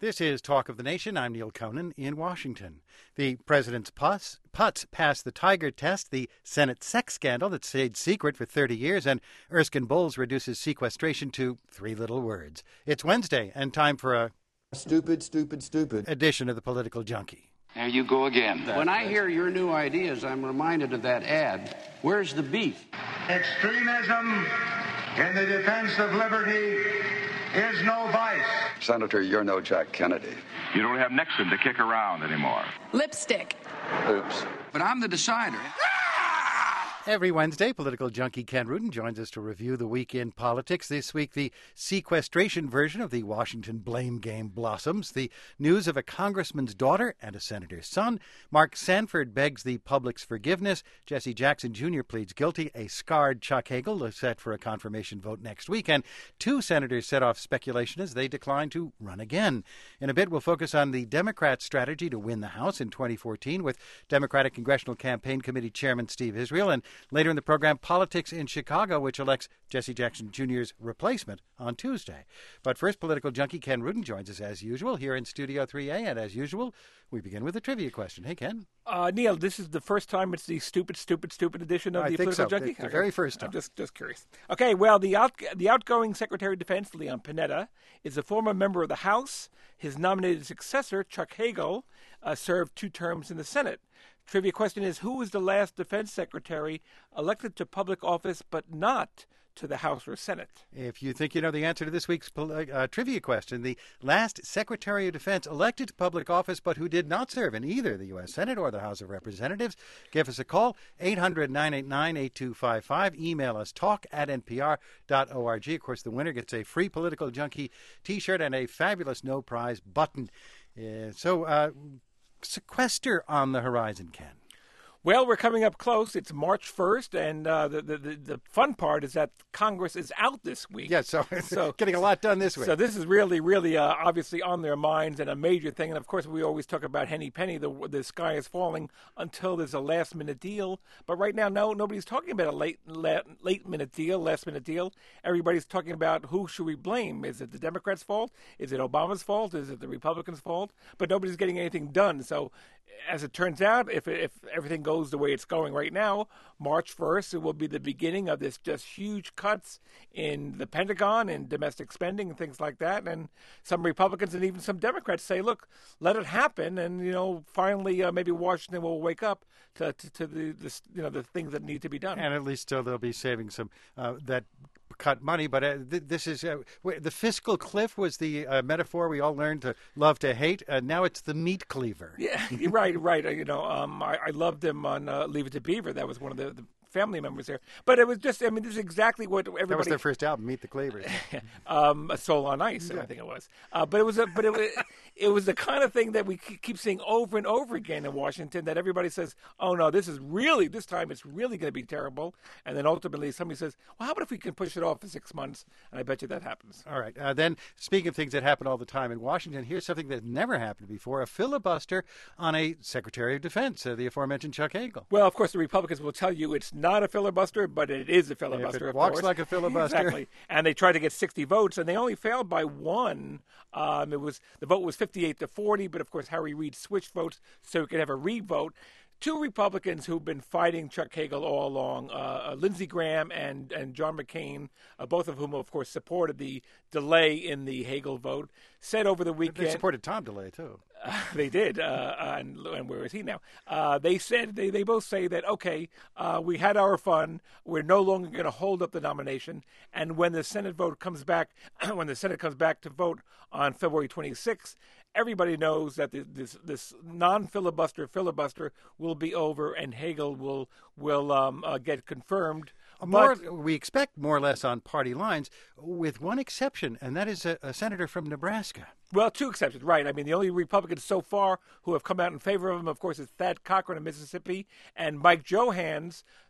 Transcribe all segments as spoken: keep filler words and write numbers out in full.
This is Talk of the Nation. I'm Neil Conan in Washington. The president's putts, putts passed the Tiger test, the Senate sex scandal that stayed secret for thirty years, and Erskine Bowles reduces sequestration to three little words. It's Wednesday, and time for a stupid, stupid, stupid edition of the Political Junkie. There you go again. When I hear your new ideas, I'm reminded of that ad. Where's the beef? Extremism in the defense of liberty is no vice. Senator, you're no Jack Kennedy. You don't have Nixon to kick around anymore. Lipstick. Oops. But I'm the decider. Every Wednesday, political junkie Ken Rudin joins us to review the week in politics. This week, the sequestration version of the Washington blame game blossoms. The news of a congressman's daughter and a senator's son. Mark Sanford begs the public's forgiveness. Jesse Jackson Junior pleads guilty. A scarred Chuck Hagel is set for a confirmation vote next week. And two senators set off speculation as they decline to run again. In a bit, we'll focus on the Democrats' strategy to win the House in twenty fourteen with Democratic Congressional Campaign Committee Chairman Steve Israel. And later in the program, politics in Chicago, which elects Jesse Jackson Junior's replacement on Tuesday. But first, political junkie Ken Rudin joins us as usual here in Studio three A. And as usual, we begin with a trivia question. Hey, Ken. Uh, Neil, this is the first time it's the stupid, stupid, stupid edition of I the think Political so. Junkie? The, the very first time. I'm just, just curious. Okay, well, the out, the outgoing Secretary of Defense, Leon Panetta, is a former member of the House. His nominated successor, Chuck Hagel, uh, served two terms in the Senate. Trivia question is, who was the last defense secretary elected to public office but not to the House or Senate? If you think you know the answer to this week's uh, trivia question, the last Secretary of Defense elected to public office but who did not serve in either the U S. Senate or the House of Representatives, give us a call, eight hundred, nine eight nine, eight two five five. Email us, talk at n p r dot org. Of course, the winner gets a free Political Junkie T-shirt and a fabulous no-prize button. Uh, so, uh, sequester on the horizon, Ken. Well, we're coming up close. It's March first, and uh, the, the the fun part is that Congress is out this week. Yeah, so, so getting a lot done this week. So this is really, really uh, obviously on their minds and a major thing. And, of course, we always talk about Henny Penny, the the sky is falling until there's a last-minute deal. But right now, no, nobody's talking about a late, late, late-minute deal, last-minute deal. Everybody's talking about who should we blame. Is it the Democrats' fault? Is it Obama's fault? Is it the Republicans' fault? But nobody's getting anything done. So as it turns out, if if everything goes the way it's going right now, March first, it will be the beginning of this just huge cuts in the Pentagon and domestic spending and things like that. And some Republicans and even some Democrats say, look, let it happen. And, you know, finally, uh, maybe Washington will wake up to, to, to the, the, you know, the things that need to be done. And at least still they'll be saving some uh, that cut money. But uh, th- this is uh, the fiscal cliff was the uh, metaphor we all learned to love to hate. Uh, now it's the meat cleaver. Yeah, right, right. Uh, you know, um, I, I loved him on uh, Leave It to Beaver. That was one of the, the family members there. But it was just, I mean, this is exactly what everybody... That was their first album, Meet the Cleavers. um, a Soul on Ice, yeah. I think it was. Uh, but it was a, but it was, it was the kind of thing that we keep seeing over and over again in Washington, that everybody says, oh, no, this is really, this time it's really going to be terrible. And then ultimately somebody says, well, how about if we can push it off for six months? And I bet you that happens. All right. Uh, then, speaking of things that happen all the time in Washington, here's something that never happened before, a filibuster on a Secretary of Defense, uh, the aforementioned Chuck Hagel. Well, of course, the Republicans will tell you it's not a filibuster, but it is a filibuster. If it of walks course. like a filibuster. Exactly. And they tried to get sixty votes, and they only failed by one. Um, it was the vote was fifty-eight to forty, but of course Harry Reid switched votes so he could have a re-vote. Two Republicans who've been fighting Chuck Hagel all along, uh, Lindsey Graham and, and John McCain, uh, both of whom, of course, supported the delay in the Hagel vote, said over the weekend... They supported Tom DeLay, too. Uh, they did, uh, and, and where is he now? Uh, they said, they, they both say that, okay, uh, we had our fun, we're no longer going to hold up the nomination, and when the Senate vote comes back, when the Senate comes back to vote on February twenty-sixth, everybody knows that this this non-filibuster filibuster will be over, and Hagel will will um, uh, get confirmed. More, but, we expect more or less on party lines, with one exception, and that is a, a senator from Nebraska. Well, two exceptions, right. I mean, the only Republicans so far who have come out in favor of him, of course, is Thad Cochran of Mississippi and Mike Johans,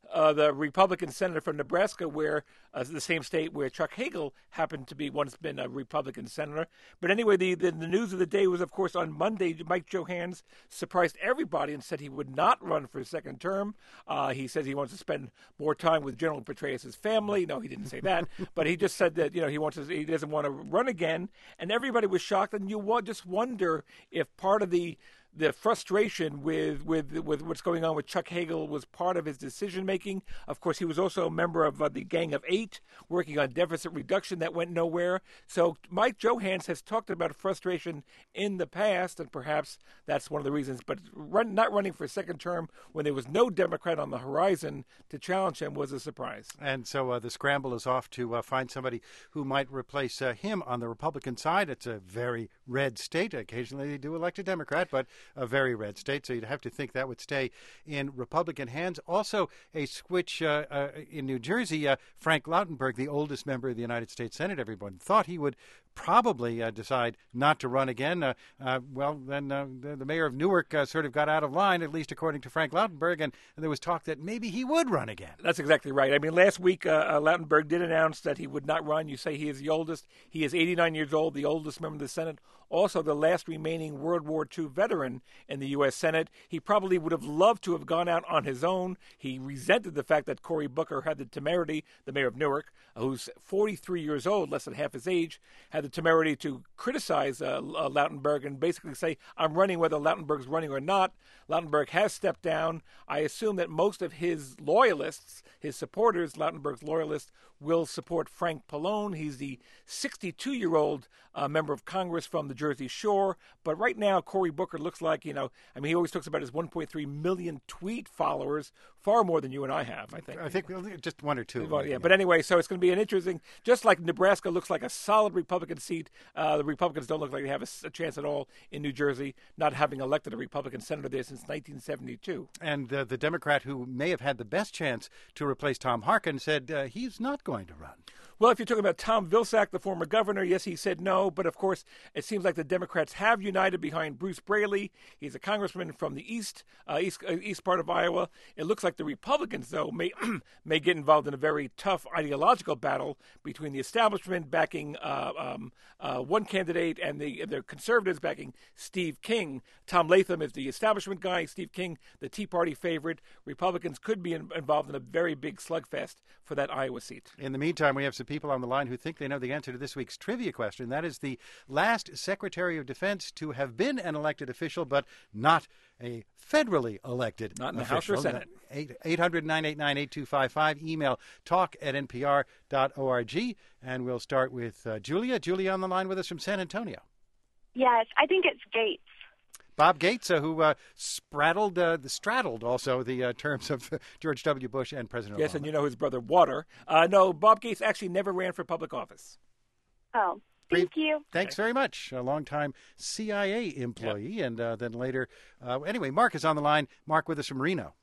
uh, the Republican senator from Nebraska, where uh, the same state where Chuck Hagel happened to be once been a Republican senator. But anyway, the, the, the news of the day was, of course, on Monday, Mike Johanns surprised everybody and said he would not run for a second term. Uh, he says he wants to spend more time with General Petraeus' family. No, he didn't say that, but he just said that, you know, he wants to, he doesn't want to run again. And everybody was shocked, and you just wonder if part of the the frustration with, with with what's going on with Chuck Hagel was part of his decision making. Of course, he was also a member of uh, the Gang of Eight, working on deficit reduction that went nowhere. So Mike Johanns has talked about frustration in the past, and perhaps that's one of the reasons. But run, not running for a second term when there was no Democrat on the horizon to challenge him was a surprise. And so uh, the scramble is off to uh, find somebody who might replace uh, him on the Republican side. It's a very red state. Occasionally they do elect a Democrat, but a very red state, so you'd have to think that would stay in Republican hands. Also, a switch uh, uh, in New Jersey. Uh, Frank Lautenberg, the oldest member of the United States Senate, everyone thought he would probably uh, decide not to run again. Uh, uh, well, then uh, the, the mayor of Newark uh, sort of got out of line, at least according to Frank Lautenberg, and, and there was talk that maybe he would run again. That's exactly right. I mean, last week, uh, uh, Lautenberg did announce that he would not run. You say he is the oldest. He is eighty-nine years old, the oldest member of the Senate, also the last remaining World War Two veteran in the U S Senate. He probably would have loved to have gone out on his own. He resented the fact that Cory Booker had the temerity, the mayor of Newark, who's forty-three years old, less than half his age, had the temerity to criticize uh, uh, Lautenberg and basically say, I'm running whether Lautenberg's running or not. Lautenberg has stepped down. I assume that most of his loyalists, his supporters, Lautenberg's loyalists, will support Frank Pallone. He's the sixty-two-year-old uh, member of Congress from the Jersey Shore. But right now, Cory Booker looks like, you know, I mean, he always talks about his one point three million tweet followers, far more than you and I have, I think. I think just one or two. Well, yeah, but anyway, so it's going to be an interesting, just like Nebraska looks like a solid Republican seat, uh, the Republicans don't look like they have a, a chance at all in New Jersey, not having elected a Republican senator there since nineteen seventy-two. And uh, the Democrat who may have had the best chance to replace Tom Harkin said uh, he's not going to run. Well, if you're talking about Tom Vilsack, the former governor, yes, he said no. But, of course, it seems like the Democrats have united behind Bruce Braley. He's a congressman from the east uh, east, uh, east part of Iowa. It looks like the Republicans, though, may may get involved in a very tough ideological battle between the establishment backing uh, um, uh, one candidate and the, the conservatives backing Steve King. Tom Latham is the establishment guy. Steve King, the Tea Party favorite. Republicans could be in, involved in a very big slugfest for that Iowa seat. In the meantime, we have some people on the line who think they know the answer to this week's trivia question. That is the last Secretary of Defense to have been an elected official, but not a federally elected Not in the official. House or Senate. eight hundred, nine eight nine, eight two five five. Email talk at N P R dot org. And we'll start with uh, Julia. Julia on the line with us from San Antonio. Yes, I think it's Gates. Bob Gates, uh, who uh, spraddled, uh, straddled also the uh, terms of George W. Bush and President Yes, Obama. and you know his brother, Water. Uh, no, Bob Gates actually never ran for public office. Oh, thank you. Thanks very much. A longtime C I A employee, yep. and uh, then later. Uh, anyway, Mark is on the line. Mark with us from Reno.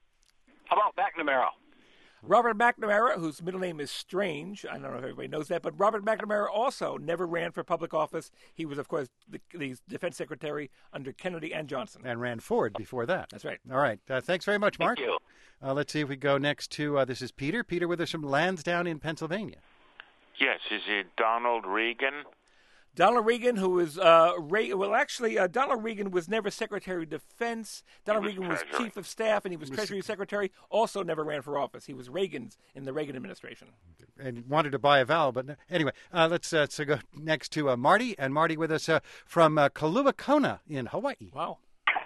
How about McNamara? Robert McNamara, whose middle name is Strange. I don't know if everybody knows that, but Robert McNamara also never ran for public office. He was, of course, the, the defense secretary under Kennedy and Johnson. And ran Ford before that. That's right. All right. Uh, thanks very much, Mark. Thank you. Uh, let's see if we go next to, uh, this is Peter. Peter with us from Lansdowne in Pennsylvania. Yes, is it Donald Regan? Donald Regan, who was, uh, Ray, well, actually, uh, Donald Regan was never Secretary of Defense. Donald was Regan was Treasury. Chief of Staff, and he was, was Treasury Secretary. Also never ran for office. He was Reagan's in the Reagan administration. And wanted to buy a vowel, but no. Anyway, uh, let's uh, so go next to uh, Marty. And Marty with us uh, from uh, Kailua Kona in Hawaii. Wow.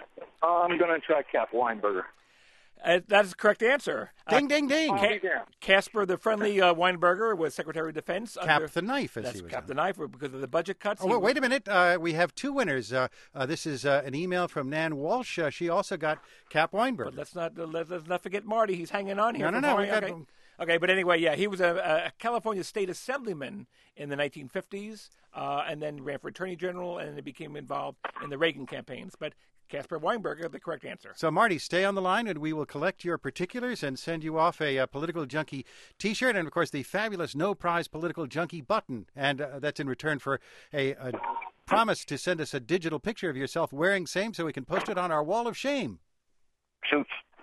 I'm going to try Cap Weinberger. Uh, that is the correct answer. Ding, uh, ding, ding. Ca- Casper, the friendly uh, Weinberger, was Secretary of Defense. Cap under, the knife, as that's he was Cap on. the knife because of the budget cuts. Oh, wait, wait a minute. Uh, we have two winners. Uh, uh, this is uh, an email from Nan Walsh. Uh, she also got Cap Weinberger. But let's not uh, let's, let's not forget Marty. He's hanging on here. No, no, from no. Hawaii. We got... okay. okay, but anyway, yeah, he was a, a California state assemblyman in the nineteen fifties, uh, and then ran for attorney general, and then became involved in the Reagan campaigns. But Casper Weinberger, the correct answer. So, Marty, stay on the line, and we will collect your particulars and send you off a, a Political Junkie T-shirt and, of course, the fabulous No Prize Political Junkie button. And uh, that's in return for a, a promise to send us a digital picture of yourself wearing same so we can post it on our wall of shame. Shoot.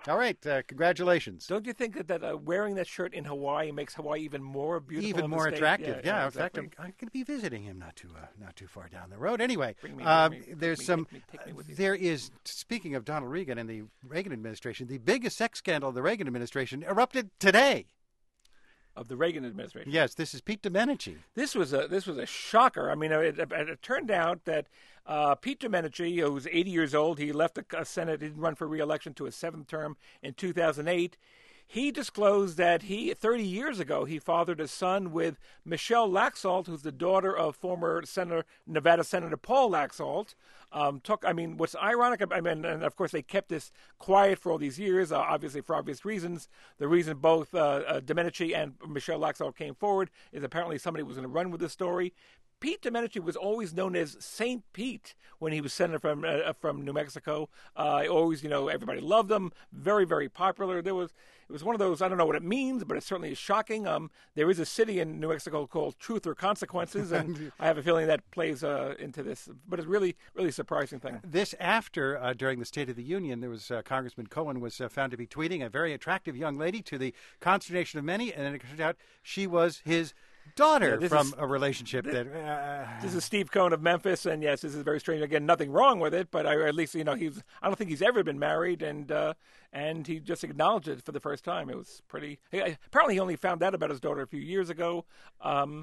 All right, uh, congratulations. Don't you think that, that uh, wearing that shirt in Hawaii makes Hawaii even more beautiful? Even of a more state? attractive. Yeah, Yeah, yeah, in fact, exactly. I'm, I'm going to be visiting him not too uh, not too far down the road. Anyway, Bring me, uh, bring me, there's take me, some. take me, take me with you. There is. Speaking of Donald Reagan and the Reagan administration, the biggest sex scandal of the Reagan administration erupted today. Of the Reagan administration. Yes, this is Pete Domenici. This was a this was a shocker. I mean, it, it, it turned out that uh, Pete Domenici, who was eighty years old, he left the Senate, didn't run for re-election to his seventh term in two thousand eight. He disclosed that he, thirty years ago, he fathered a son with Michelle Laxalt, who's the daughter of former Senator, Nevada Senator Paul Laxalt. Um, took, I mean, what's ironic, I mean, and of course they kept this quiet for all these years, uh, obviously for obvious reasons. The reason both uh, uh, Domenici and Michelle Laxalt came forward is apparently somebody was going to run with the story. Pete Domenici was always known as Saint Pete when he was senator from uh, from New Mexico. Uh, always, you know, everybody loved him. Very, very popular. There was it was one of those. I don't know what it means, but it certainly is shocking. Um, there is a city in New Mexico called Truth or Consequences, and I have a feeling that plays uh, into this. But it's really, really surprising thing. This after uh, during the State of the Union, there was uh, Congressman Cohen was uh, found to be tweeting a very attractive young lady to the consternation of many, and then it turned out she was his daughter Yeah, from is, a relationship this, that. Uh, this is Steve Cohen of Memphis, and yes, this is very strange. Again, nothing wrong with it, but I, at least you know he's. I don't think he's ever been married, and uh, and he just acknowledged it for the first time. It was pretty. Apparently, he only found out about his daughter a few years ago. Um,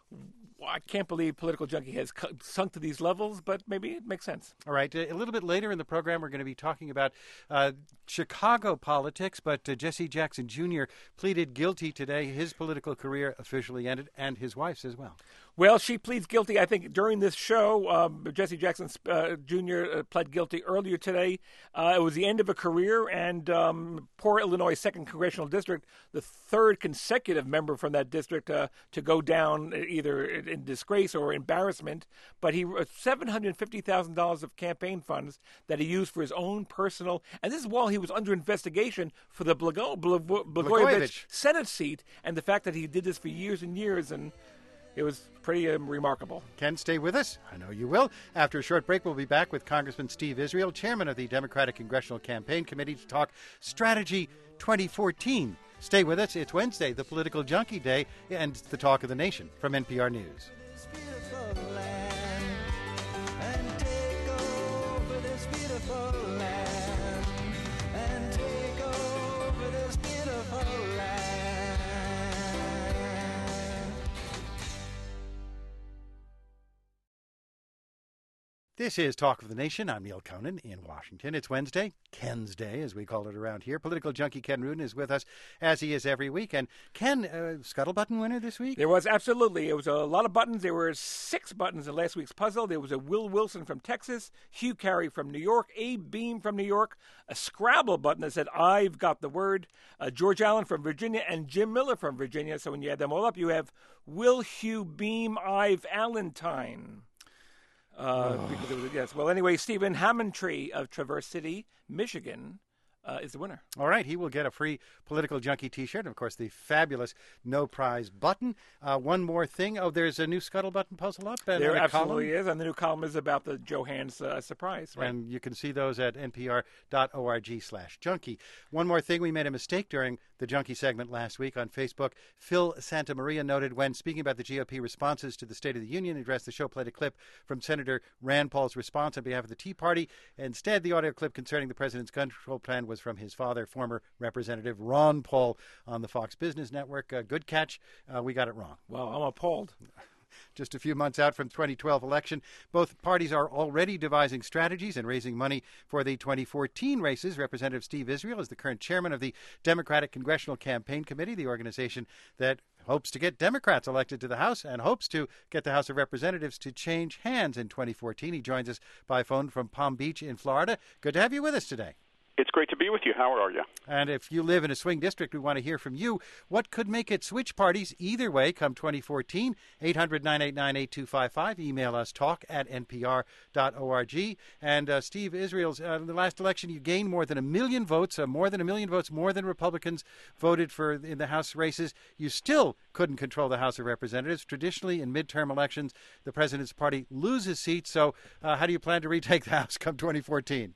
I can't believe Political Junkie has sunk to these levels, but maybe it makes sense. All right. A little bit later in the program, we're going to be talking about uh, Chicago politics, but uh, Jesse Jackson Junior pleaded guilty today. His political career officially ended, and his wife's as well. Well, she pleads guilty. I think during this show, um, Jesse Jackson uh, Junior Uh, pled guilty earlier today. Uh, it was the end of a career, and um, poor Illinois' second congressional district, the third consecutive member from that district uh, to go down either in disgrace or embarrassment. But he uh, seven hundred fifty thousand dollars of campaign funds that he used for his own personal, and this is while he was under investigation for the Blago, Blag- Blagojevich Senate seat, and the fact that he did this for years and years, and it was pretty um, remarkable. Ken, stay with us. I know you will. After a short break, we'll be back with Congressman Steve Israel, chairman of the Democratic Congressional Campaign Committee, to talk Strategy twenty fourteen. Stay with us. It's Wednesday, the Political Junkie Day, and the Talk of the Nation from N P R News. This is Talk of the Nation. I'm Neil Conan in Washington. It's Wednesday, Ken's Day, as we call it around here. Political junkie Ken Rudin is with us, as he is every week. And Ken, uh, Scuttlebutton winner this week? There was, absolutely. It was a lot of buttons. There were six buttons in last week's puzzle. There was a Will Wilson from Texas, Hugh Carey from New York, Abe Beam from New York, a Scrabble button that said, I've got the word, uh, George Allen from Virginia, and Jim Miller from Virginia. So when you add them all up, you have Will, Hugh, Beam, Ive, Allentine. Uh, oh. because it was, yes. Well, anyway, Stephen Hammontree of Traverse City, Michigan, uh, is the winner. All right. He will get a free Political Junkie T-shirt. And, of course, the fabulous no prize button. Uh, one more thing. Oh, there's a new Scuttlebutton puzzle up. And there a absolutely column. is. And the new column is about the Joe Hans uh, surprise. Right? And you can see those at npr.org slash junkie. One more thing. We made a mistake during the junkie segment last week on Facebook. Phil Santamaria noted when speaking about the G O P responses to the State of the Union address, the show played a clip from Senator Rand Paul's response on behalf of the Tea Party. Instead, the audio clip concerning the president's gun control plan was from his father, former Representative Ron Paul, on the Fox Business Network. Uh, good catch. Uh, we got it wrong. Well, I'm appalled. Just a few months out from the twenty twelve election, both parties are already devising strategies and raising money for the twenty fourteen races. Representative Steve Israel is the current chairman of the Democratic Congressional Campaign Committee, the organization that hopes to get Democrats elected to the House and hopes to get the House of Representatives to change hands in twenty fourteen. He joins us by phone from Palm Beach in Florida. Good to have you with us today. It's great to be with you. How are you? And if you live in a swing district, we want to hear from you. What could make it switch parties either way come twenty fourteen? eight hundred, nine eight nine, eight two five five. Email us, talk at n p r dot org. And uh, Steve Israel's, uh, in the last election, you gained more than a million votes, uh, more than a million votes, more than Republicans voted for in the House races. You still couldn't control the House of Representatives. Traditionally, in midterm elections, the president's party loses seats. So uh, how do you plan to retake the House come twenty fourteen?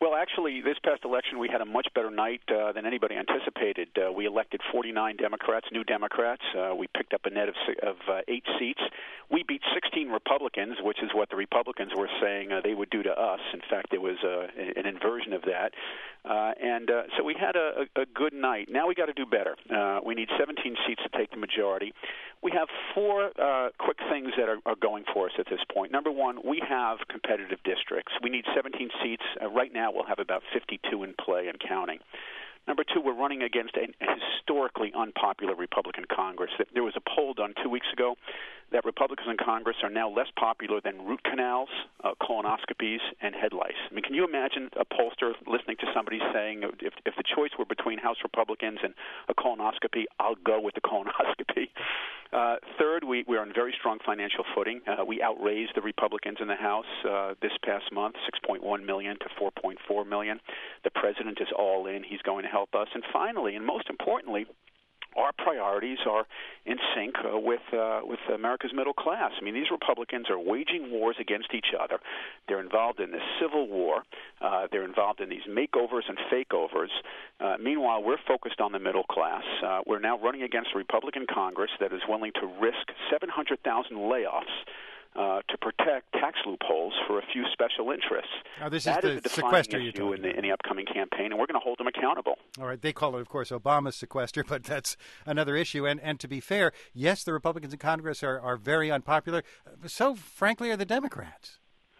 Well, actually, this past election, we had a much better night uh, than anybody anticipated. Uh, we elected forty-nine Democrats, new Democrats. Uh, we picked up a net of, of uh, eight seats. We beat sixteen Republicans, which is what the Republicans were saying uh, they would do to us. In fact, there was uh, an inversion of that. Uh, and uh, so we had a, a good night. Now we got to do better. Uh, we need seventeen seats to take the majority. We have four uh, quick things that are, are going for us at this point. Number one, we have competitive districts. We need seventeen seats. Uh, right now we'll have about fifty-two in play and counting. Number two, we're running against a historically unpopular Republican Congress. There was a poll done two weeks ago that Republicans in Congress are now less popular than root canals, uh, colonoscopies, and head lice. I mean, can you imagine a pollster listening to somebody saying, if, if the choice were between House Republicans and a colonoscopy, I'll go with the colonoscopy. Uh, third, we, we are on very strong financial footing. Uh, we outraised the Republicans in the House uh, this past month, six point one million dollars to four point four million dollars. The president is all in. He's going to help us. And finally, and most importantly, our priorities are in sync uh, with uh, with America's middle class. I mean, these Republicans are waging wars against each other. They're involved in this civil war. Uh, they're involved in these makeovers and fakeovers. Uh, meanwhile, we're focused on the middle class. Uh, we're now running against a Republican Congress that is willing to risk seven hundred thousand layoffs Uh, to protect tax loopholes for a few special interests. Now, this that is is the a defining sequester you're issue talking in the, about. in the upcoming campaign, and we're going to hold them accountable. All right. They call it, of course, Obama's sequester, but that's another issue. And and to be fair, yes, the Republicans in Congress are, are very unpopular. So, frankly, are the Democrats.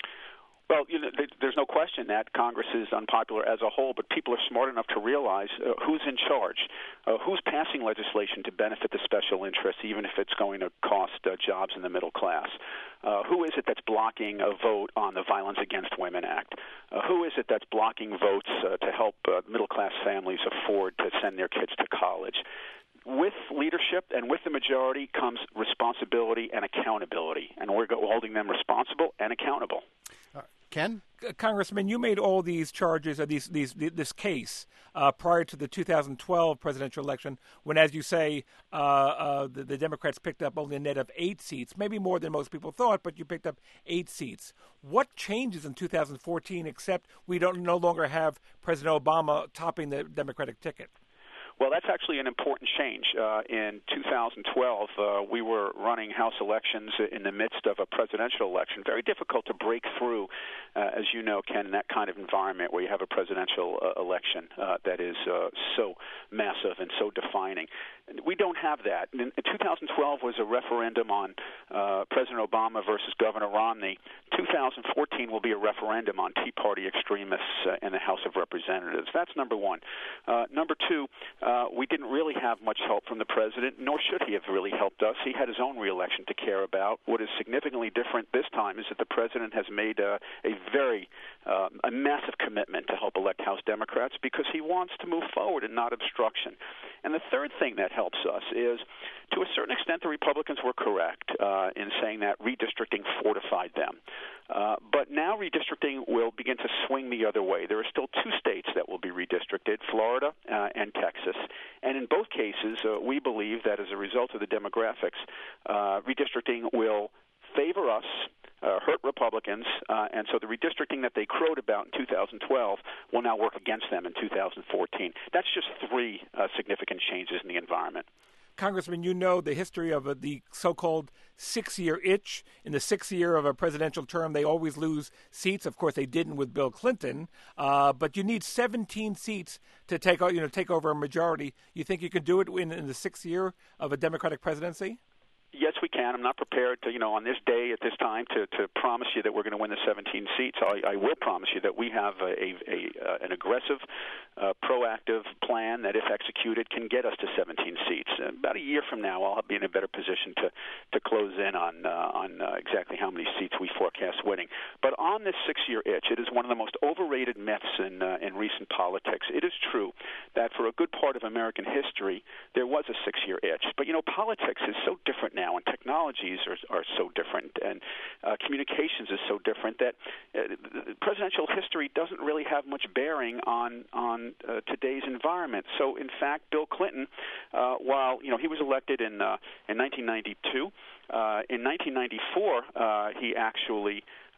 Well, you know, there's no question that Congress is unpopular as a whole, but people are smart enough to realize uh, who's in charge, uh, who's passing legislation to benefit the special interests, even if it's going to cost uh, jobs in the middle class. Uh, who is it that's blocking a vote on the Violence Against Women Act? Uh, who is it that's blocking votes uh, to help uh, middle-class families afford to send their kids to college? With leadership and with the majority comes responsibility and accountability, and we're holding them responsible and accountable. Uh, Ken? Congressman, you made all these charges, or these, these, this case, uh, prior to the two thousand twelve presidential election, when, as you say, uh, uh, the, the Democrats picked up only a net of eight seats, maybe more than most people thought, but you picked up eight seats. What changes in two thousand fourteen, except we don't no longer have President Obama topping the Democratic ticket? Well, that's actually an important change. Uh, in two thousand twelve, uh, we were running House elections in the midst of a presidential election. Very difficult to break through, uh, as you know, Ken, in that kind of environment where you have a presidential uh, election uh, that is uh, so massive and so defining. We don't have that. In two thousand twelve was a referendum on uh, President Obama versus Governor Romney. two thousand fourteen will be a referendum on Tea Party extremists uh, in the House of Representatives. That's number one. Uh, number two, uh, we didn't really have much help from the president, nor should he have really helped us. He had his own reelection to care about. What is significantly different this time is that the president has made a, a very uh, a massive commitment to help elect House Democrats because he wants to move forward and not obstruction. And the third thing that helps us is, to a certain extent, the Republicans were correct uh, in saying that redistricting fortified them. Uh, but now redistricting will begin to swing the other way. There are still two states that will be redistricted, Florida uh, and Texas. And in both cases, uh, we believe that as a result of the demographics, uh, redistricting will favor us, uh, hurt Republicans, uh, and so the redistricting that they crowed about in two thousand twelve will now work against them in two thousand fourteen. That's just three uh, significant changes in the environment. Congressman, you know the history of uh, the so-called six-year itch. In the sixth year of a presidential term, they always lose seats. Of course, they didn't with Bill Clinton. Uh, but you need seventeen seats to take, you know, take over a majority. You think you can do it in, in the sixth year of a Democratic presidency? Yes, we can. I'm not prepared to, you know, on this day at this time to, to promise you that we're going to win the seventeen seats. I, I will promise you that we have a, a, a uh, an aggressive, uh, proactive plan that, if executed, can get us to seventeen seats. Uh, about a year from now, I'll be in a better position to, to close in on uh, on uh, exactly how many seats we forecast winning. But on this six-year itch, it is one of the most overrated myths in uh, in recent politics. It is true that for a good part of American history, there was a six-year itch. But, you know, politics is so different now. Now, and technologies are, are so different, and uh, communications is so different that uh, presidential history doesn't really have much bearing on on uh, today's environment. So, in fact, Bill Clinton, uh, while you know he was elected in uh, in nineteen ninety-two, uh, in nineteen ninety-four uh, he actually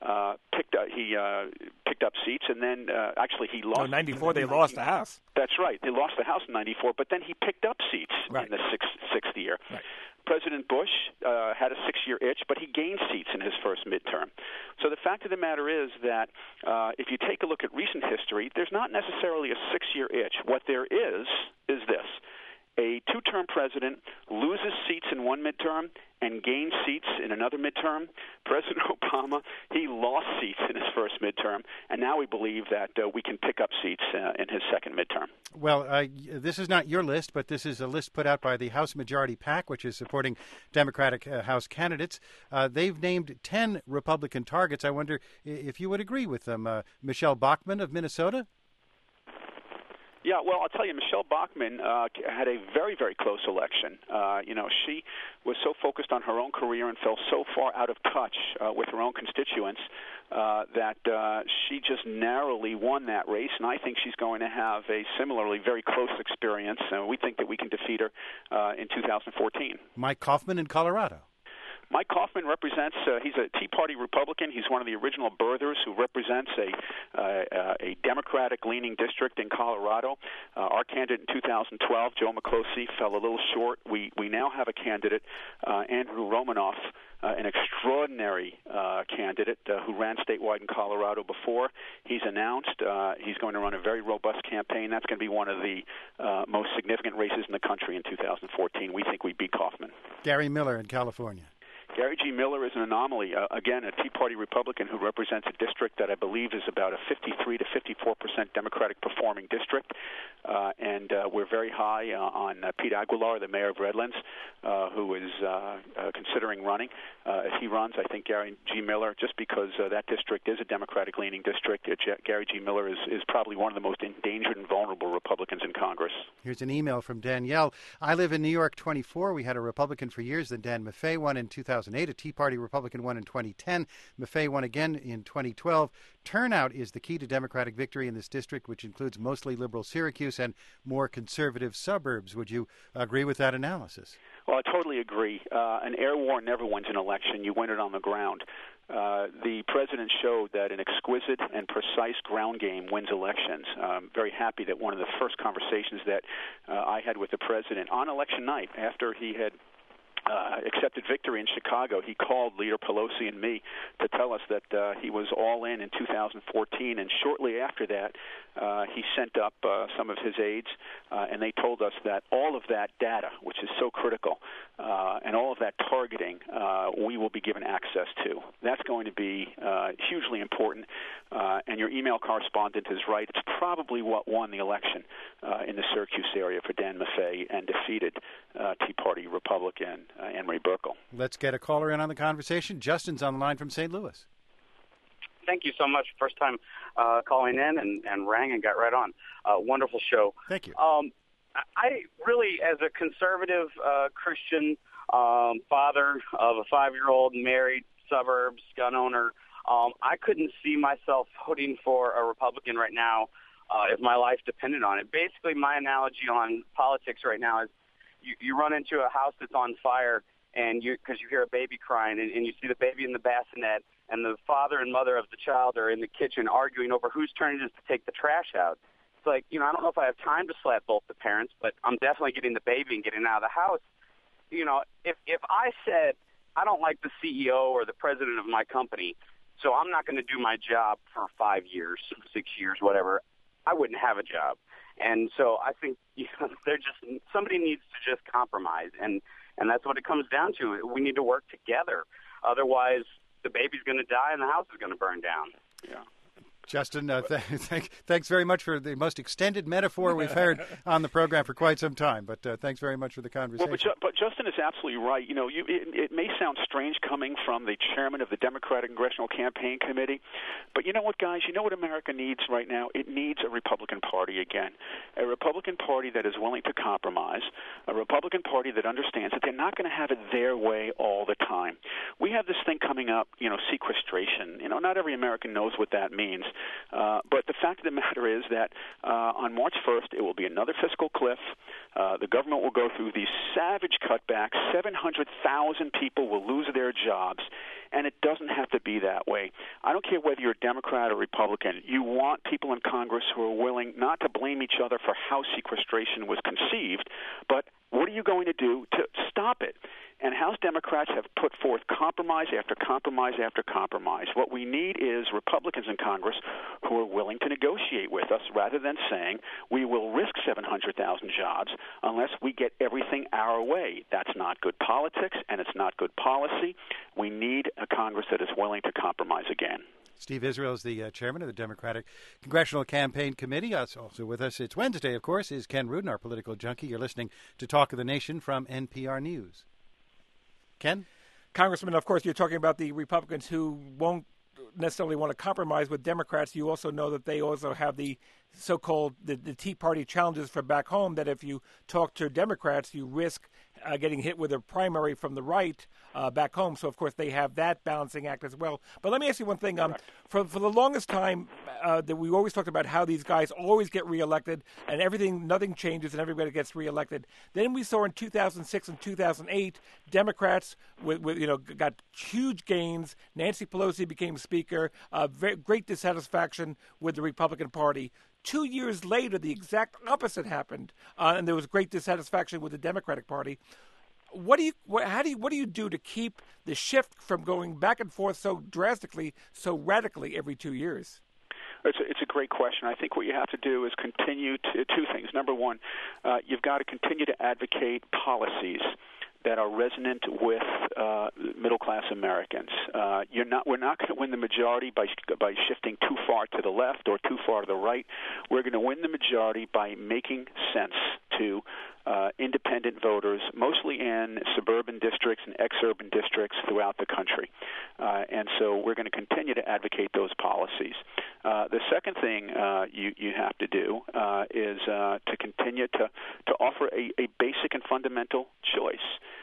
uh, picked up, he uh, picked up seats, and then uh, actually he lost. No, ninety-four they lost the House. That's right. They lost the House in ninety-four, but then he picked up seats right. in the sixth, sixth year. Right. President Bush uh, had a six-year itch, but he gained seats in his first midterm. So the fact of the matter is that uh, if you take a look at recent history, there's not necessarily a six-year itch. What there is is this. A two-term president loses seats in one midterm and gains seats in another midterm. President Obama, he lost seats in his first midterm, and now we believe that uh, we can pick up seats uh, in his second midterm. Well, uh, this is not your list, but this is a list put out by the House Majority PAC, which is supporting Democratic uh, House candidates. Uh, they've named ten Republican targets. I wonder if you would agree with them. Uh, Michelle Bachmann of Minnesota? Yeah, well, I'll tell you, Michelle Bachmann uh, had a very, very close election. Uh, you know, she was so focused on her own career and fell so far out of touch uh, with her own constituents uh, that uh, she just narrowly won that race, and I think she's going to have a similarly very close experience, and we think that we can defeat her uh, in two thousand fourteen. Mike Kaufman in Colorado. Mike Kaufman represents, uh, he's a Tea Party Republican. He's one of the original birthers who represents a uh, uh, a Democratic-leaning district in Colorado. Uh, our candidate in two thousand twelve, Joe McCloskey, fell a little short. We we now have a candidate, uh, Andrew Romanoff, uh, an extraordinary uh, candidate uh, who ran statewide in Colorado before. He's announced uh, he's going to run a very robust campaign. That's going to be one of the uh, most significant races in the country in two thousand fourteen. We think we beat Kaufman. Gary Miller in California. Gary G. Miller is an anomaly. Uh, again, a Tea Party Republican who represents a district that I believe is about a fifty-three to fifty-four percent Democratic performing district. Uh, and uh, we're very high uh, on uh, Pete Aguilar, the mayor of Redlands, uh, who is uh, uh, considering running. Uh, if he runs, I think Gary G. Miller, just because uh, that district is a Democratic-leaning district, uh, G- Gary G. Miller is, is probably one of the most endangered and vulnerable Republicans in Congress. Here's an email from Danielle. I live in New York twenty-four. We had a Republican for years. Then Dan Maffei won in two thousand eight. A Tea Party Republican won in twenty ten. Maffei won again in twenty twelve. Turnout is the key to Democratic victory in this district, which includes mostly liberal Syracuse and more conservative suburbs. Would you agree with that analysis? Well, I totally agree. Uh, an air war never wins an election. You win it on the ground. Uh, the president showed that an exquisite and precise ground game wins elections. I'm very happy that one of the first conversations that uh, I had with the president on election night, after he had Uh, accepted victory in Chicago, he called Leader Pelosi and me to tell us that uh, he was all in in two thousand fourteen, and shortly after that, uh, he sent up uh, some of his aides, uh, and they told us that all of that data, which is so critical, uh, and all of that targeting, uh, we will be given access to. That's going to be uh, hugely important, uh, and your email correspondent is right. It's probably what won the election uh, in the Syracuse area for Dan Maffei and defeated uh, Tea Party Republican Uh, Anne-Marie Buerkle. Let's get a caller in on the conversation. Justin's on the line from Saint Louis. Thank you so much. First time uh, calling in and, and rang and got right on. Uh, wonderful show. Thank you. Um, I really, as a conservative uh, Christian um, father of a five-year-old, married, suburbs, gun owner, um, I couldn't see myself voting for a Republican right now uh, if my life depended on it. Basically, my analogy on politics right now is You, you run into a house that's on fire, and you because you hear a baby crying, and, and you see the baby in the bassinet, and the father and mother of the child are in the kitchen arguing over whose turn it is to take the trash out. It's like, you know, I don't know if I have time to slap both the parents, but I'm definitely getting the baby and getting out of the house. You know, if if I said I don't like the C E O or the president of my company, so I'm not going to do my job for five years, six years, whatever, I wouldn't have a job. And so I think you know, they're just somebody needs to just compromise, and, and that's what it comes down to. We need to work together. Otherwise, the baby's going to die and the house is going to burn down. Yeah. Justin, uh, th- th- thanks very much for the most extended metaphor we've heard on the program for quite some time. But uh, thanks very much for the conversation. Well, but, Ju- but Justin is absolutely right. You know, you, it, it may sound strange coming from the chairman of the Democratic Congressional Campaign Committee, but you know what, guys? You know what America needs right now? It needs a Republican Party again, a Republican Party that is willing to compromise, a Republican Party that understands that they're not going to have it their way all the time. We have this thing coming up, you know, sequestration. You know, not every American knows what that means. Uh, but the fact of the matter is that uh, on March first, it will be another fiscal cliff. Uh, the government will go through these savage cutbacks. seven hundred thousand people will lose their jobs. And it doesn't have to be that way. I don't care whether you're a Democrat or Republican. You want people in Congress who are willing not to blame each other for how sequestration was conceived, but what are you going to do to stop it? And House Democrats have put forth compromise after compromise after compromise. What we need is Republicans in Congress who are willing to negotiate with us rather than saying we will risk seven hundred thousand jobs unless we get everything our way. That's not good politics, and it's not good policy. We need a Congress that is willing to compromise again. Steve Israel is the uh, chairman of the Democratic Congressional Campaign Committee. Uh, also with us, it's Wednesday, of course, is Ken Rudin, our political junkie. You're listening to Talk of the Nation from N P R News. Ken? Congressman, of course, you're talking about the Republicans who won't necessarily want to compromise with Democrats. You also know that they also have the so-called the, the Tea Party challenges for back home, that if you talk to Democrats, you risk uh, getting hit with a primary from the right uh, back home. So, of course, they have that balancing act as well. But let me ask you one thing. Um, for, for the longest time, uh, that we always talked about how these guys always get reelected and everything, nothing changes and everybody gets reelected. Then we saw in two thousand six and two thousand eight, Democrats with, with you know got huge gains. Nancy Pelosi became Speaker. Uh, very, great dissatisfaction with the Republican Party. Two years later, the exact opposite happened, uh, and there was great dissatisfaction with the Democratic Party. What do you, what, how do you, what do you do to keep the shift from going back and forth so drastically, so radically every two years? It's a, it's a great question. I think what you have to do is continue to two things. Number one, uh, you've got to continue to advocate policies that are resonant with uh, middle-class Americans. Uh, you're not. We're not going to win the majority by by shifting too far to the left or too far to the right. We're going to win the majority by making sense to uh, independent voters, mostly in suburban districts and ex-urban districts throughout the country. Uh, and so we're going to continue to advocate those policies. Uh, the second thing uh, you, you have to do uh, is uh, to continue to, to offer a, a basic and fundamental choice.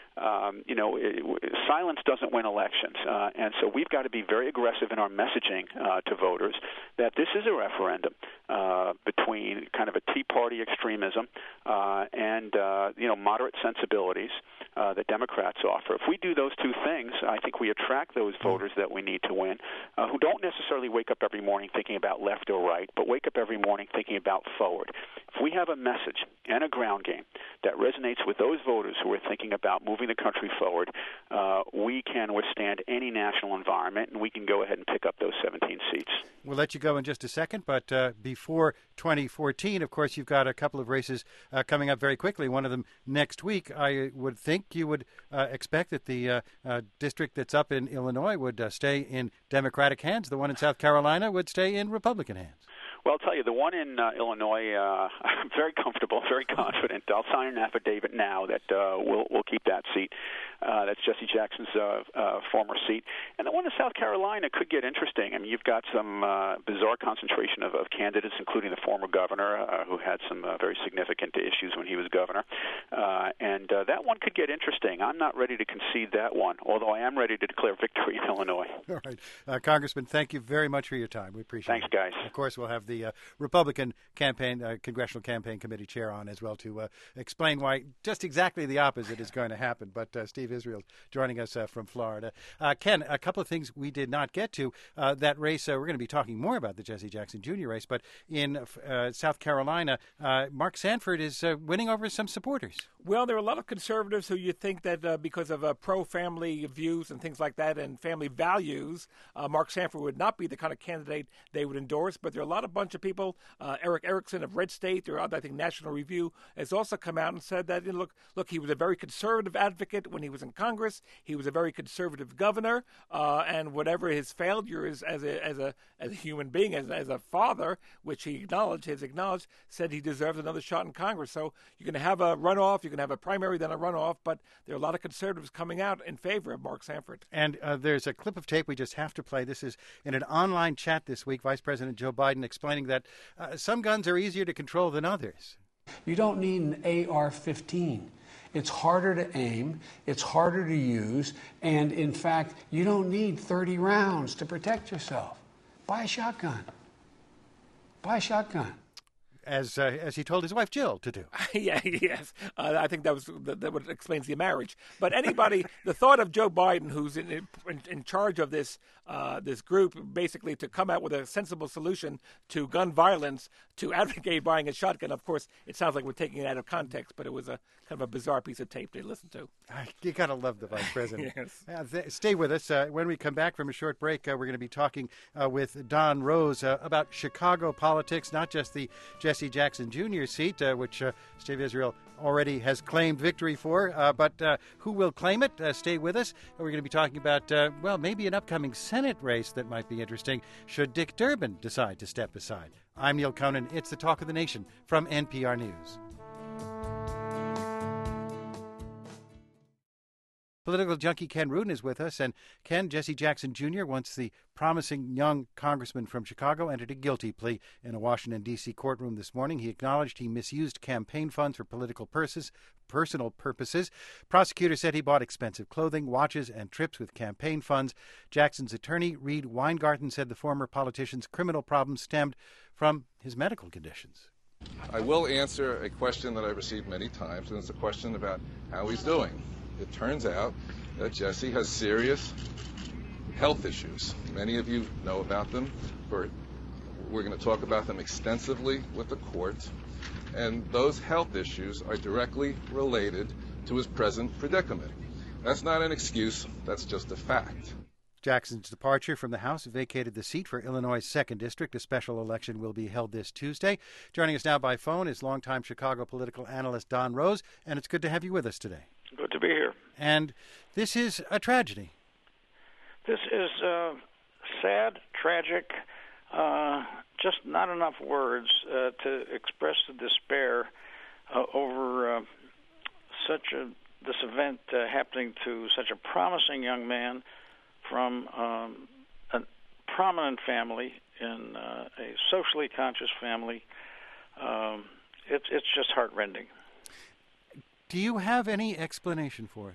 Um, you know, it, silence doesn't win elections, uh, and so we've got to be very aggressive in our messaging uh, to voters that this is a referendum uh, between kind of a Tea Party extremism uh, and, uh, you know, moderate sensibilities uh, that Democrats offer. If we do those two things, I think we attract those voters that we need to win, uh, who don't necessarily wake up every morning thinking about left or right, but wake up every morning thinking about forward. If we have a message and a ground game that resonates with those voters who are thinking about moving the country forward, uh, we can withstand any national environment, and we can go ahead and pick up those seventeen seats. We'll let you go in just a second, but uh, before twenty fourteen, of course, you've got a couple of races uh, coming up very quickly, one of them next week. I would think you would uh, expect that the uh, uh, district that's up in Illinois would uh, stay in Democratic hands. The one in South Carolina would stay in Republican hands. Well, I'll tell you, the one in uh, Illinois, uh, I'm very comfortable, very confident. I'll sign an affidavit now that uh, we'll, we'll keep that seat. Uh, that's Jesse Jackson's uh, uh, former seat. And the one in South Carolina could get interesting. I mean, you've got some uh, bizarre concentration of, of candidates, including the former governor, uh, who had some uh, very significant issues when he was governor. Uh, and uh, that one could get interesting. I'm not ready to concede that one, although I am ready to declare victory in Illinois. All right. Uh, Congressman, thank you very much for your time. We appreciate Thanks, it. Thanks, guys. Of course, we'll have the uh, Republican campaign, uh, Congressional Campaign Committee chair on as well to uh, explain why just exactly the opposite is going to happen. But uh, Steve Israel joining us uh, from Florida. Uh, Ken, a couple of things we did not get to. Uh, that race, uh, we're going to be talking more about the Jesse Jackson Junior race, but in uh, South Carolina, uh, Mark Sanford is uh, winning over some supporters. Well, there are a lot of conservatives who you think that uh, because of uh, pro-family views and things like that and family values, uh, Mark Sanford would not be the kind of candidate they would endorse. But there are a lot of bunch of people. Uh, Eric Erickson of Red State, or I think National Review, has also come out and said that, you know, look, look, he was a very conservative advocate when he was in Congress. He was a very conservative governor, uh, and whatever his failures as a as a as a human being, as as a father, which he acknowledged, has acknowledged, said he deserves another shot in Congress. So you're going to have a runoff. You can have a primary, then a runoff, but there are a lot of conservatives coming out in favor of Mark Sanford. And uh, there's a clip of tape we just have to play. This is in an online chat this week, Vice President Joe Biden explaining that uh, some guns are easier to control than others. You don't need an A R fifteen. It's harder to aim, it's harder to use, and in fact, you don't need thirty rounds to protect yourself. Buy a shotgun. Buy a shotgun. As uh, as he told his wife Jill to do. yeah, yes. Uh, I think that was that what explains the marriage. But anybody, the thought of Joe Biden, who's in in, in charge of this uh, this group, basically to come out with a sensible solution to gun violence, to advocate buying a shotgun. Of course, it sounds like we're taking it out of context, but it was a kind of a bizarre piece of tape to listen to. You gotta love the vice president. yes. Uh, th- stay with us. Uh, when we come back from a short break, uh, we're going to be talking uh, with Don Rose uh, about Chicago politics, not just the Jesse Jackson Junior seat, uh, which uh, Steve Israel already has claimed victory for, uh, but uh, who will claim it? Uh, stay with us. We're going to be talking about, uh, well, maybe an upcoming Senate race that might be interesting should Dick Durbin decide to step aside. I'm Neil Conan. It's the Talk of the Nation from N P R News. Political junkie Ken Rudin is with us. And Ken, Jesse Jackson Junior, once the promising young congressman from Chicago, entered a guilty plea in a Washington, D C courtroom this morning. He acknowledged he misused campaign funds for political purposes, personal purposes. Prosecutors said he bought expensive clothing, watches, and trips with campaign funds. Jackson's attorney, Reed Weingarten, said the former politician's criminal problems stemmed from his medical conditions. I will answer a question that I've received many times, and it's a question about how he's doing. It turns out that Jesse has serious health issues. Many of you know about them. We're, we're going to talk about them extensively with the court. And those health issues are directly related to his present predicament. That's not an excuse. That's just a fact. Jackson's departure from the House vacated the seat for Illinois' second District. A special election will be held this Tuesday. Joining us now by phone is longtime Chicago political analyst Don Rose, and it's good to have you with us today. Good to be here. And this is a tragedy. This is uh, sad, tragic, uh, just not enough words uh, to express the despair uh, over uh, such a this event uh, happening to such a promising young man from um, a prominent family in uh, a socially conscious family. Um, it's it's just heartrending. Do you have any explanation for it?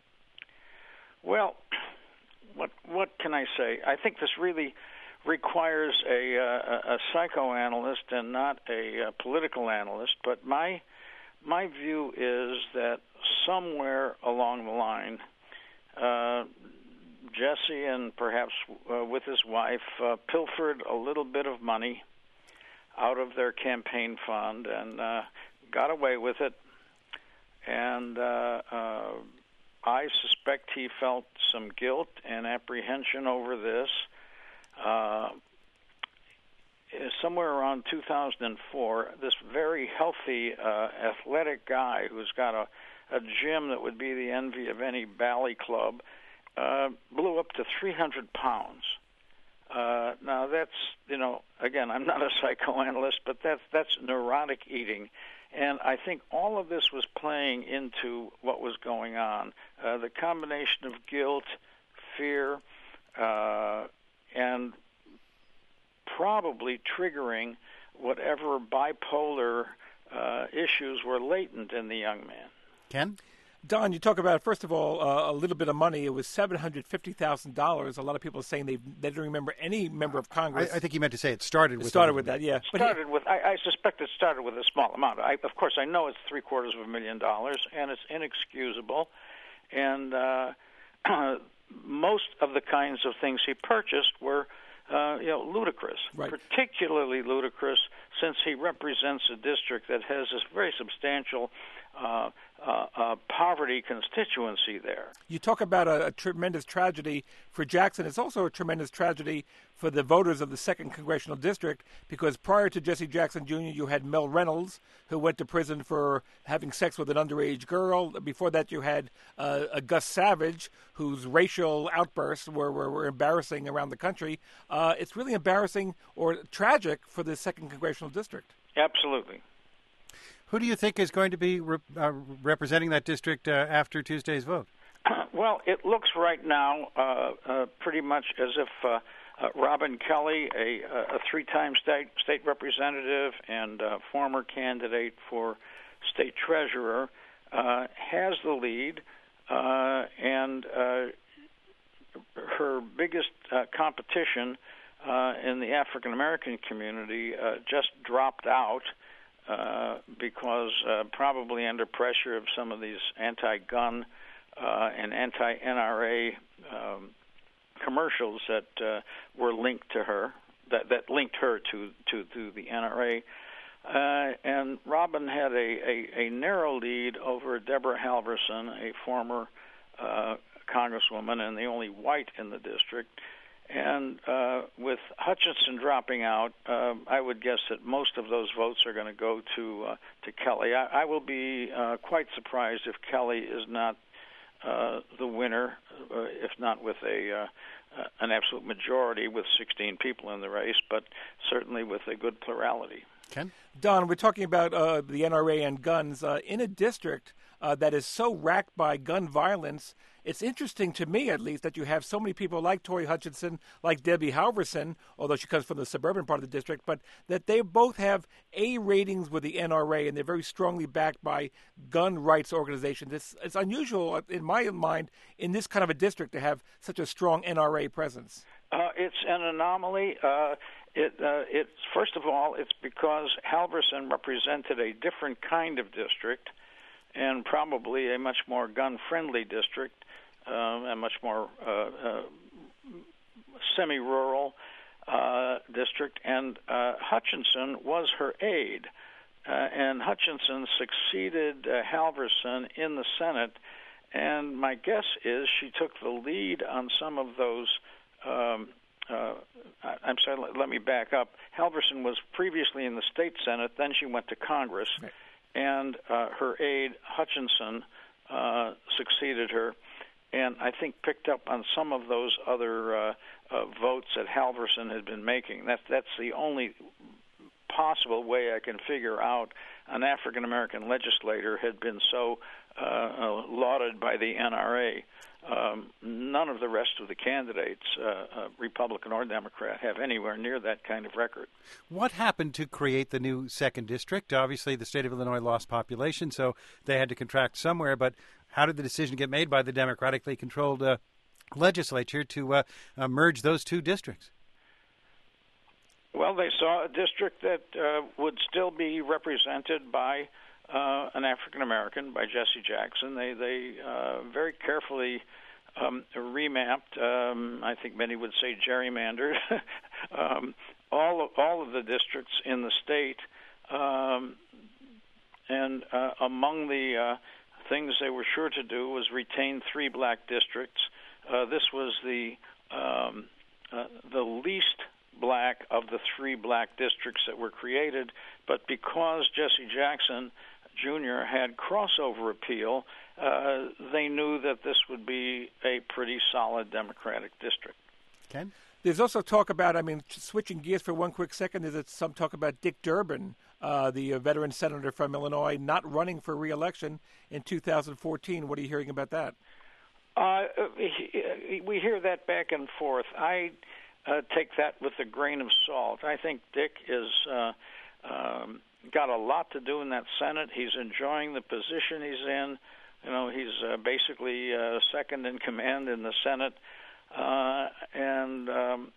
Well, what what can I say? I think this really requires a, uh, a psychoanalyst and not a, a political analyst. But my my view is that somewhere along the line, uh, Jesse and perhaps uh, with his wife uh, pilfered a little bit of money out of their campaign fund and uh, got away with it. And uh, uh, I suspect he felt some guilt and apprehension over this. Uh, somewhere around two thousand four, this very healthy, uh, athletic guy who's got a, a gym that would be the envy of any Bally club uh, blew up to three hundred pounds. Uh, now that's, you know, again, I'm not a psychoanalyst, but that's that's neurotic eating. And I think all of this was playing into what was going on. Uh, the combination of guilt, fear, uh, and probably triggering whatever bipolar uh, issues were latent in the young man. Ken? Don, you talk about, first of all, uh, a little bit of money. It was seven hundred fifty thousand dollars. A lot of people are saying they they don't remember any member of Congress. I, I think he meant to say it started with it started with that, yeah. It started with, I, I suspect it started with a small amount. I, of course, I know it's three quarters of a million dollars, and it's inexcusable. And uh, most of the kinds of things he purchased were, uh, you know, ludicrous. Right. Particularly ludicrous since he represents a district that has this very substantial uh, uh, uh, poverty constituency there. You talk about a, a tremendous tragedy for Jackson. It's also a tremendous tragedy for the voters of the second Congressional District, because prior to Jesse Jackson Junior, you had Mel Reynolds, who went to prison for having sex with an underage girl. Before that, you had uh, a Gus Savage, whose racial outbursts were, were, were embarrassing around the country. Uh, it's really embarrassing or tragic for the second Congressional District. Absolutely. Who do you think is going to be re- uh, representing that district uh, after Tuesday's vote? Well, it looks right now uh, uh, pretty much as if uh, uh, Robin Kelly, a, a three-time state state representative and uh, former candidate for state treasurer, uh, has the lead, uh, and uh, her biggest uh, competition uh, in the African American community uh, just dropped out uh, because uh, probably under pressure of some of these anti-gun uh, and anti-N R A um, commercials that uh, were linked to her, that, that linked her to, to, to the N R A. Uh, and Robin had a, a, a narrow lead over Deborah Halverson, a former uh, congresswoman and the only white in the district. And uh, with Hutchinson dropping out, uh, I would guess that most of those votes are going to go to uh, to Kelly. I, I will be uh, quite surprised if Kelly is not uh, the winner, uh, if not with a uh, uh, an absolute majority with sixteen people in the race, but certainly with a good plurality. Ken? Don, we're talking about uh, the N R A and guns. Uh, in a district uh, that is so racked by gun violence, it's interesting to me, at least, that you have so many people like Tori Hutchinson, like Debbie Halverson, although she comes from the suburban part of the district, but that they both have A ratings with the N R A, and they're very strongly backed by gun rights organizations. It's, it's unusual, in my mind, in this kind of a district to have such a strong N R A presence. Uh, it's an anomaly. Uh, it, uh, it's first of all, it's because Halverson represented a different kind of district, and probably a much more gun-friendly district, um, a much more uh, uh, semi-rural uh, district. And uh, Hutchinson was her aide, uh, and Hutchinson succeeded uh, Halverson in the Senate. And my guess is she took the lead on some of those. Um, uh, I'm sorry, let, let me back up. Halverson was previously in the state Senate, then she went to Congress, right. and uh, her aide, Hutchinson, uh, succeeded her, and I think picked up on some of those other uh, uh, votes that Halverson had been making. That's, that's the only possible way I can figure out an African-American legislator had been so uh, uh, lauded by the N R A. Um, none of the rest of the candidates, uh, uh, Republican or Democrat, have anywhere near that kind of record. What happened to create the new second district? Obviously, the state of Illinois lost population, so they had to contract somewhere. But how did the decision get made by the democratically controlled uh, legislature to uh, uh, merge those two districts? Well, they saw a district that uh, would still be represented by uh, an African American, by Jesse Jackson. They they uh, very carefully um, remapped. Um, I think many would say gerrymandered um, all of, all of the districts in the state. Um, and uh, among the uh, things they were sure to do was retain three black districts. Uh, this was the um, uh, the least black of the three black districts that were created, but because Jesse Jackson Junior had crossover appeal, uh, they knew that this would be a pretty solid Democratic district. Ken? There's also talk about, I mean, switching gears for one quick second, there's some talk about Dick Durbin, uh, the uh, veteran senator from Illinois, not running for re-election in two thousand fourteen. What are you hearing about that? Uh, we hear that back and forth. I Uh, take that with a grain of salt. I think Dick is uh, um, got a lot to do in that Senate. He's enjoying the position he's in. You know, he's uh, basically uh, second in command in the Senate, uh, and um,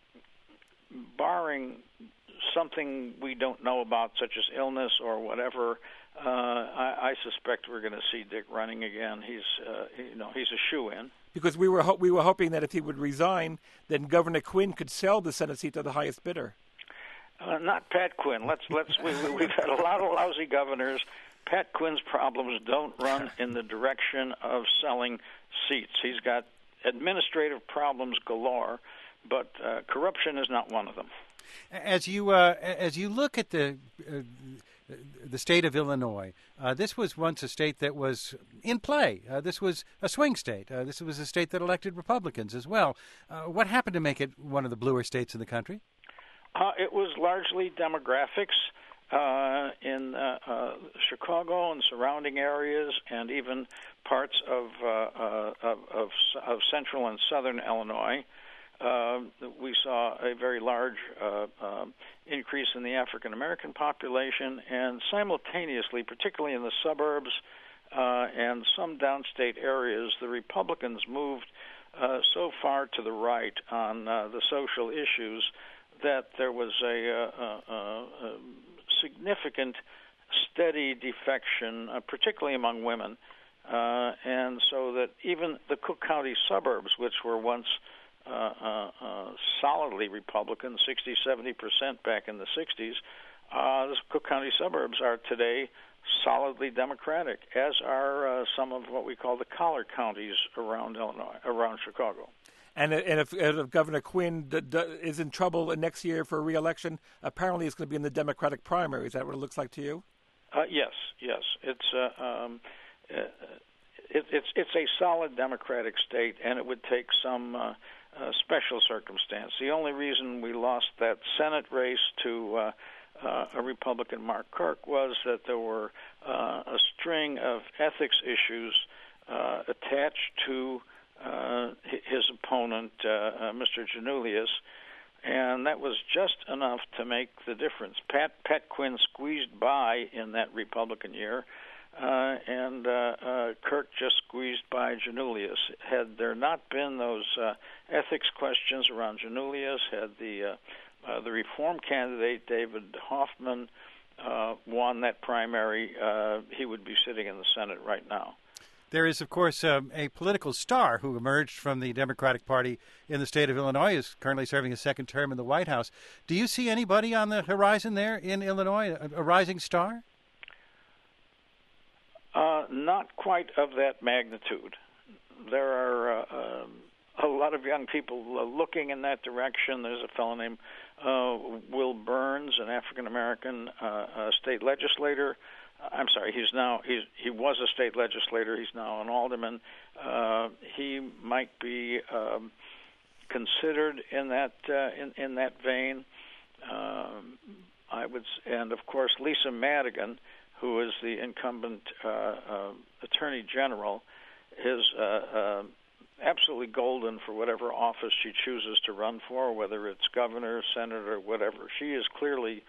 barring something we don't know about, such as illness or whatever, uh, I, I suspect we're going to see Dick running again. He's, uh, you know, he's a shoo-in. Because we were ho- we were hoping that if he would resign, then Governor Quinn could sell the Senate seat to the highest bidder. Uh, not Pat Quinn. Let's let's we, we've had a lot of lousy governors. Pat Quinn's problems don't run in the direction of selling seats. He's got administrative problems galore, but uh, corruption is not one of them. As you uh, as you look at the uh, the state of Illinois, uh, this was once a state that was in play. Uh, this was a swing state. Uh, this was a state that elected Republicans as well. Uh, what happened to make it one of the bluer states in the country? Uh, it was largely demographics uh, in uh, uh, Chicago and surrounding areas, and even parts of uh, uh, of, of, of central and southern Illinois. Uh, we saw a very large uh, uh, increase in the African American population, and simultaneously, particularly in the suburbs uh, and some downstate areas, the Republicans moved uh, so far to the right on uh, the social issues that there was a, a, a, a significant, steady defection, uh, particularly among women, uh, and so that even the Cook County suburbs, which were once uh, uh, uh, solidly Republican, sixty, seventy percent back in the sixties, uh, the Cook County suburbs are today solidly Democratic, as are uh, some of what we call the collar counties around Illinois, around Chicago. And, and, if, and if Governor Quinn d- d- is in trouble next year for re-election, apparently it's going to be in the Democratic primary. Is that what it looks like to you? Uh, yes, yes. It's uh, um, uh, it, it's it's a solid Democratic state, and it would take some uh, uh, special circumstance. The only reason we lost that Senate race to uh, uh, a Republican, Mark Kirk, was that there were uh, a string of ethics issues uh, attached to uh, his opponent, uh, uh, Mister Janulius, and that was just enough to make the difference. Pat Pat Quinn squeezed by in that Republican year, uh, and uh, uh, Kirk just squeezed by Janulius. Had there not been those uh, ethics questions around Janulius, had the uh, uh, the reform candidate David Hoffman uh, won that primary, uh, he would be sitting in the Senate right now. There is, of course, um, a political star who emerged from the Democratic Party in the state of Illinois, is currently serving his second term in the White House. Do you see anybody on the horizon there in Illinois, a, a rising star? Uh, not quite of that magnitude. There are uh, uh, a lot of young people uh, looking in that direction. There's a fellow named uh, Will Burns, an African-American uh, uh, state legislator. I'm sorry, he's now he's he was a state legislator. He's now an alderman. Uh, he might be um, considered in that uh, in in that vein. Um, I would, and of course Lisa Madigan, who is the incumbent uh, uh, Attorney General, is uh, uh, absolutely golden for whatever office she chooses to run for, whether it's governor, senator, whatever. She is clearly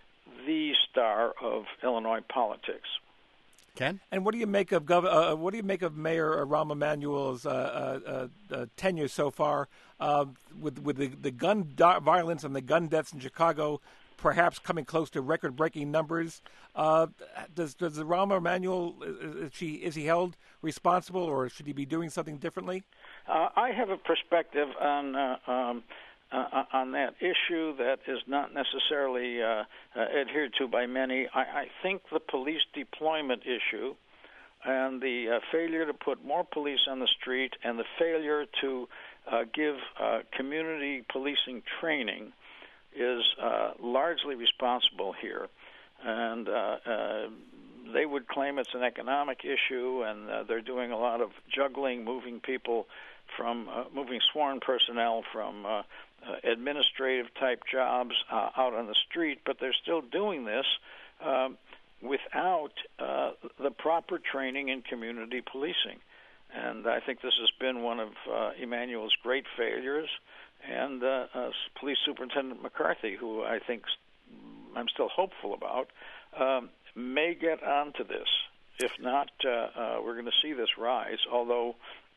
the star of Illinois politics. Ken? And what do you make of Gov- uh, what do you make of Mayor Rahm Emanuel's uh, uh, uh, tenure so far, uh, with with the, the gun do- violence and the gun deaths in Chicago, perhaps coming close to record-breaking numbers? Uh, does does Rahm Emanuel is she is he held responsible, or should he be doing something differently? Uh, I have a perspective on. Uh, um, Uh, on that issue that is not necessarily uh, uh, adhered to by many. I, I think the police deployment issue and the uh, failure to put more police on the street and the failure to uh, give uh, community policing training is uh, largely responsible here. And uh, uh, they would claim it's an economic issue, and uh, they're doing a lot of juggling, moving people from, uh, moving sworn personnel from uh, Uh, administrative-type jobs uh, out on the street, but they're still doing this um, without uh, the proper training in community policing. And I think this has been one of uh, Emanuel's great failures. And uh, uh, Police Superintendent McCarthy, who I think I'm still hopeful about, um, may get onto this. If not, uh, uh, we're going to see this rise, although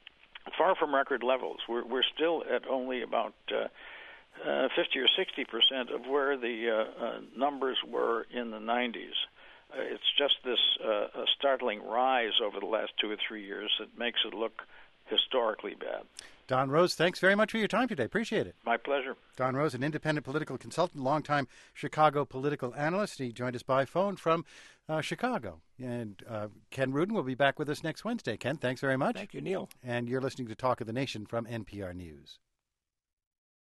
far from record levels. We're, we're still at only about uh, uh, fifty or sixty percent of where the uh, uh, numbers were in the nineties. Uh, it's just this uh, a startling rise over the last two or three years that makes it look historically bad. Don Rose, thanks very much for your time today. Appreciate it. My pleasure. Don Rose, an independent political consultant, longtime Chicago political analyst. He joined us by phone from uh, Chicago. And uh, Ken Rudin will be back with us next Wednesday. Ken, thanks very much. Thank you, Neil. And you're listening to Talk of the Nation from N P R News.